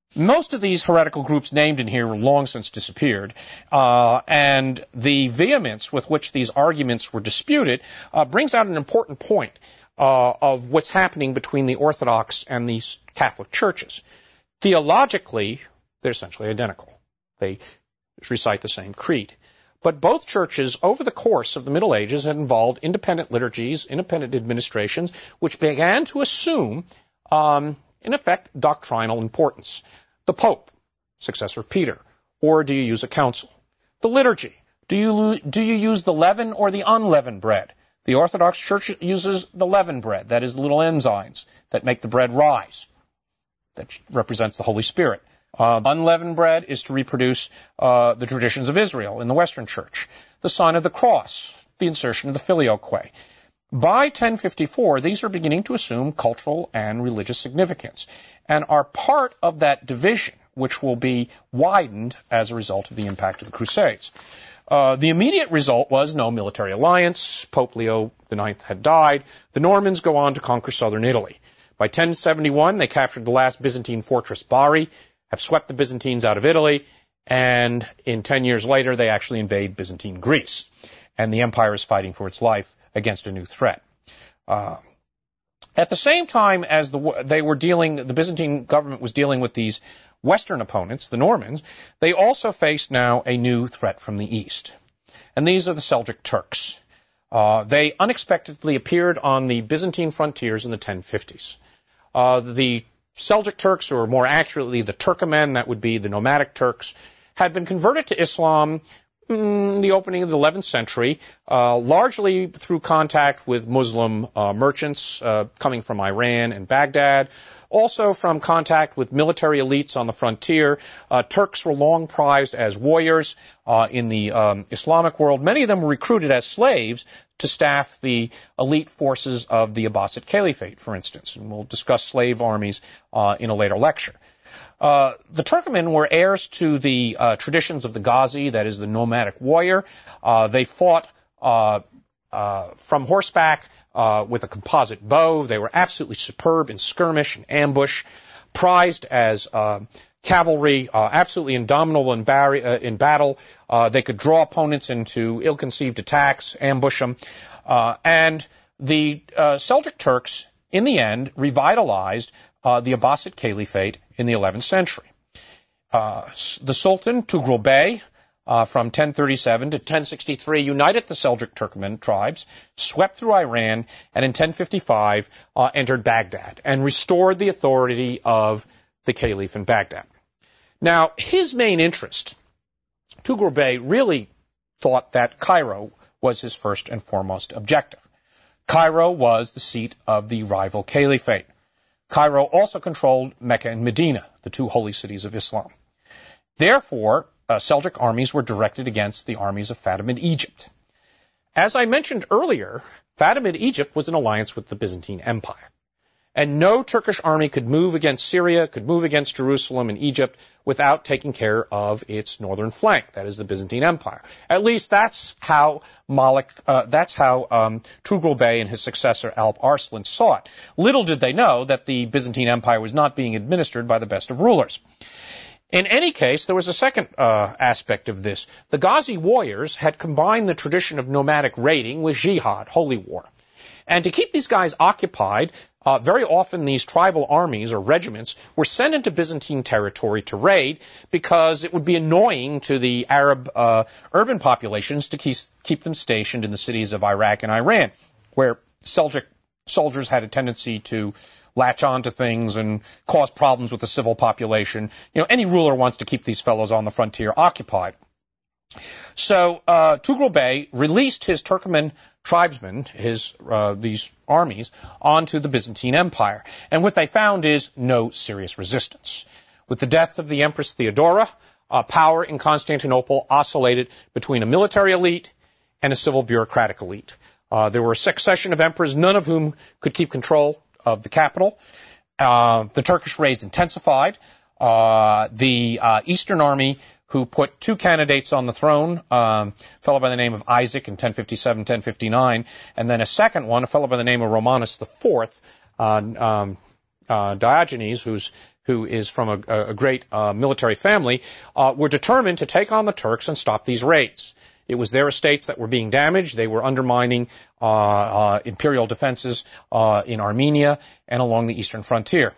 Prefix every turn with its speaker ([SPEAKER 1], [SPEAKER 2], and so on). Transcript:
[SPEAKER 1] Most of these heretical groups named in here long since disappeared, and the vehemence with which these arguments were disputed brings out an important point of what's happening between the Orthodox and these Catholic churches. Theologically, they're essentially identical. They recite the same creed. But both churches, over the course of the Middle Ages, had involved independent liturgies, independent administrations, which began to assume, in effect, doctrinal importance. The Pope, successor of Peter, or do you use a council? The liturgy, do you use the leaven or the unleavened bread? The Orthodox Church uses the leavened bread, that is, the little enzymes that make the bread rise. That represents the Holy Spirit. Unleavened bread is to reproduce the traditions of Israel in the Western Church. The sign of the cross, the insertion of the filioque. By 1054, these are beginning to assume cultural and religious significance and are part of that division, which will be widened as a result of the impact of the Crusades. The immediate result was no military alliance. Pope Leo IX had died. The Normans go on to conquer southern Italy. By 1071, they captured the last Byzantine fortress, Bari, have swept the Byzantines out of Italy, and in 10 years later, they actually invade Byzantine Greece. And the empire is fighting for its life against a new threat. At the same time as the Byzantine government was dealing with these Western opponents, the Normans, they also faced now a new threat from the East. And these are the Seljuk Turks. They unexpectedly appeared on the Byzantine frontiers in the 1050s. The Seljuk Turks, or more accurately the Turkomen, that would be the nomadic Turks, had been converted to Islam in the opening of the 11th century, largely through contact with Muslim merchants coming from Iran and Baghdad, also from contact with military elites on the frontier. Turks were long prized as warriors in the Islamic world. Many of them were recruited as slaves to staff the elite forces of the Abbasid Caliphate, for instance. And we'll discuss slave armies in a later lecture. The Turkomen were heirs to the traditions of the Ghazi, that is the nomadic warrior. They fought from horseback with a composite bow. They were absolutely superb in skirmish and ambush, prized as cavalry, absolutely indomitable in battle. They could draw opponents into ill-conceived attacks, ambush them. And the Seljuk Turks, in the end, revitalized the Abbasid Caliphate in the 11th century. The Sultan, Tughril Bey, from 1037 to 1063, united the Seljuk Turkomen tribes, swept through Iran, and in 1055 entered Baghdad and restored the authority of the Caliph in Baghdad. Now, his main interest, Tughril Bey really thought that Cairo was his first and foremost objective. Cairo was the seat of the rival caliphate. Cairo also controlled Mecca and Medina, the two holy cities of Islam. Therefore, Seljuk armies were directed against the armies of Fatimid Egypt. As I mentioned earlier, Fatimid Egypt was in alliance with the Byzantine Empire. And no Turkish army could move against Syria, could move against Jerusalem and Egypt without taking care of its northern flank, that is the Byzantine Empire. At least that's how Tughril Bey and his successor Alp Arslan saw it. Little did they know that the Byzantine Empire was not being administered by the best of rulers. In any case, there was a second aspect of this. The Ghazi warriors had combined the tradition of nomadic raiding with jihad, holy war. And to keep these guys occupied, very often these tribal armies or regiments were sent into Byzantine territory to raid because it would be annoying to the Arab urban populations to keep them stationed in the cities of Iraq and Iran, where Seljuk soldiers had a tendency to latch on to things and cause problems with the civil population. You know, any ruler wants to keep these fellows on the frontier occupied. So Tughril Bey released his Turkomen tribesmen, these armies, onto the Byzantine Empire. And what they found is no serious resistance. With the death of the Empress Theodora, power in Constantinople oscillated between a military elite and a civil bureaucratic elite. There were a succession of emperors, none of whom could keep control of the capital. The Turkish raids intensified. The Eastern Army, who put two candidates on the throne, a fellow by the name of Isaac in 1057, 1059, and then a second one, a fellow by the name of Romanus IV, Diogenes, whose who is from a great military family, were determined to take on the Turks and stop these raids. It was their estates that were being damaged. They were undermining imperial defenses in Armenia and along the eastern frontier.